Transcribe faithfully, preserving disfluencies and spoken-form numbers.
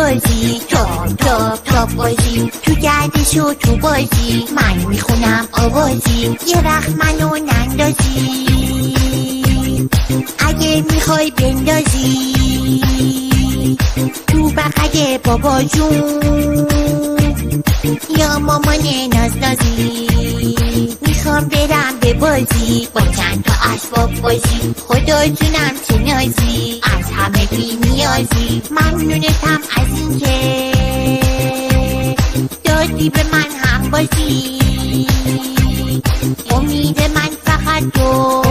بازی، توپ توپ توپ بازی، تو گردش و تو بازی، من میخونم آوازی، یه وقت منو نندازی، اگه میخوای بندازی تو بغل بابا جون یا مامان نازنازی. میخوام برم به بازی با چند تا اسباب بازی، خداتونم چه نازی، از همه بی نیازی. ممنونتم از این که دادی به من هم بازی، امید من فقط تو